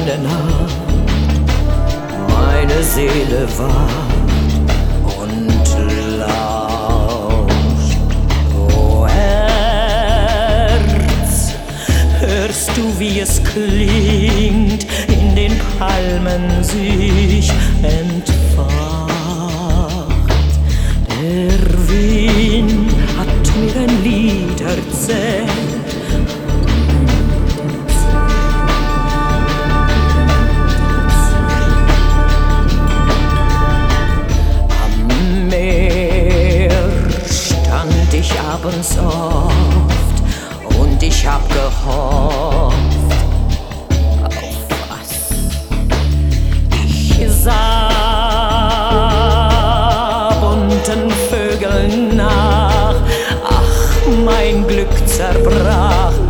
der Nacht meine Seele wacht und lauscht. O Herz, hörst du, wie es klingt, in den Palmen sich entfacht? Der Wind hat mir ein Lied erzählt. Abends oft und ich hab gehofft auf was. Ich sah bunten Vögeln nach, ach, mein Glück zerbrach.